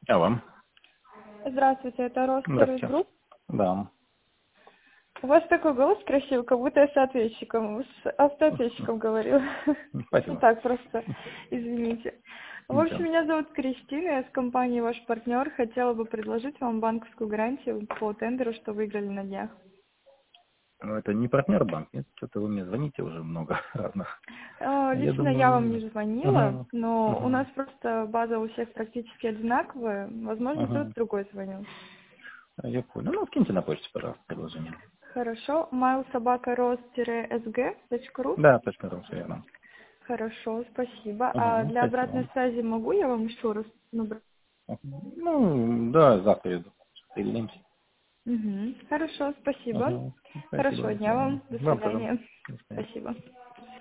Алло. Здравствуйте, это Рос Сервис Здравствуйте. Групп. Да. У вас такой голос красивый, как будто я с автоответчиком говорила. Ну Спасибо. так, просто извините. В общем, Ничего. меня зовут Кристина, я с компании «Ваш партнер». Хотела бы предложить вам банковскую гарантию по тендеру, что выиграли на днях. Ну, это не партнер банк, нет? Что-то вы мне звоните уже много разных. Я Лично я вам думаю... не звонила, Угу. но у Угу. нас просто база у всех практически одинаковая. Возможно, кто-то Угу. другой звонил. Я понял. Ну, скиньте на почту, пожалуйста, предложение. Хорошо. mailsobaka.ros-sg.ru. Да, точно, все верно. Хорошо, спасибо. А Угу. для обратной Спасибо. связи могу я вам еще раз набрать? Ну, да, завтра иду. Соединимся. Хорошо, спасибо. Угу. Спасибо, Хорошего до дня свидания. вам. До Вам тоже. свидания. До свидания. Спасибо.